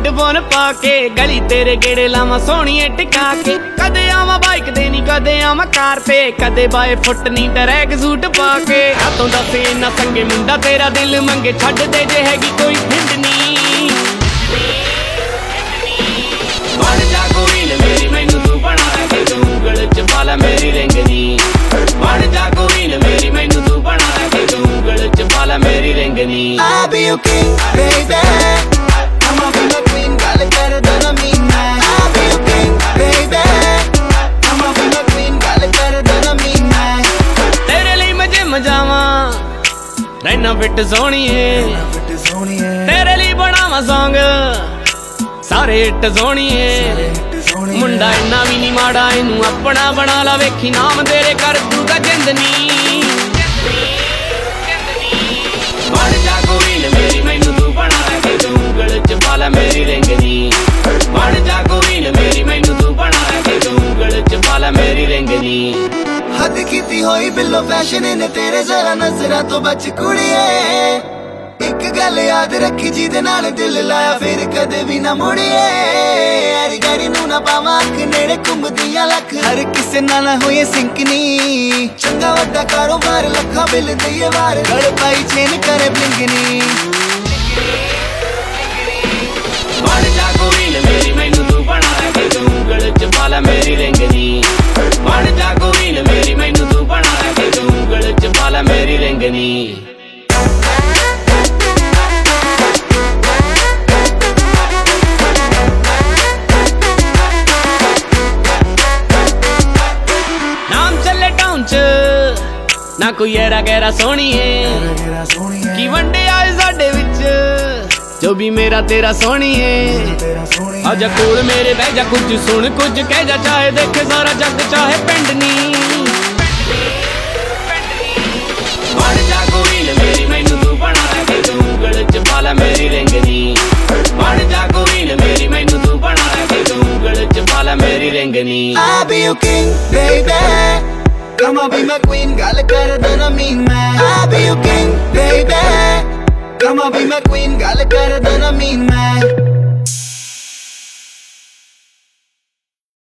Headphone पाके गली तेरे गेड़े लावा सोहणिए टिका के कदे आवा बाइक दे नी कदे आवा कार ते कदे बाए फुट नी ट्रैक सूट पाके हाथों दस इन्ना संगे मुंडा तेरा दिल मंगे छड्ड दे जे हैगी कोई हिंद नी बन जा कोई न मेरी मैनू तू बना के तू ऊंगल च पाला मेरी रिंग नी बन जा कोई न मेरी मैनू तू बना के तू ऊंगल च पाला मेरी रिंग नी I'll be your king, baby. I'ma be your queen, gall कर देना Meena I'll be your king, baby. I'ma be your queen, gall कर देना मीना तेरे लिए मैं जिम जावा रहना फिट सोहणीए तेरे लिए बनावा सॉन्ग सारे हिट सोहणीए मुंडा इन्ना भी नी माड़ा इनू अपना बना ला वेखी नाम तेरे कर दूगा जिंदनी बन जा कोई न मेरी मैनू तू बना के तू ऊंगल च पाला मेरी रिंग नी बन जा कोई न मेरी मैनू तू बना के तू ऊंगल च पाला मेरी रिंग नी हद कीती होई बिल्लो फैशन ने तेरे जरा नजरा तो बच कुड़िए एक गल याद रखी जिदे नाल दिल लाया फिर कदे भी ना मुड़िए यारी गरी नू ना पावा अख नेड़े घुमदियां लख हर किसे नाल होए सिंकनी चंगा वड्डा कारोबार लखा बिल दईए वार गड़ पाई चेन करे ब्लिंगनी बन जा कोई न मेरी मैनू तू बना के तू ऊंगल च पाला मेरी रिंग नी बन जा कोई न मेरी मैनू तू बना के तू ऊंगल च पाला मेरी रिंग नी ना कोई ऐरा गैरा सोहणीए की वंडे आए साडे विच जो भी मेरा तेरा सोहणीए आजा कोल मेरे बह जा कुछ सुन कुछ कह जा चाहे देखे सारा जग चाहे पिंड नी बन जा कोई न मेरी मैनू तू बना के तू ऊंगल च पाला मेरी रिंग नी बन जा कोई न मेरी मैनू तू बना के तू ऊंगल च पाला मेरी रिंग नी I'll be your king, baby. Come on, be my queen, gall कर देना Meena I'll be your king, baby. Come on, be my queen, gall कर देना मीना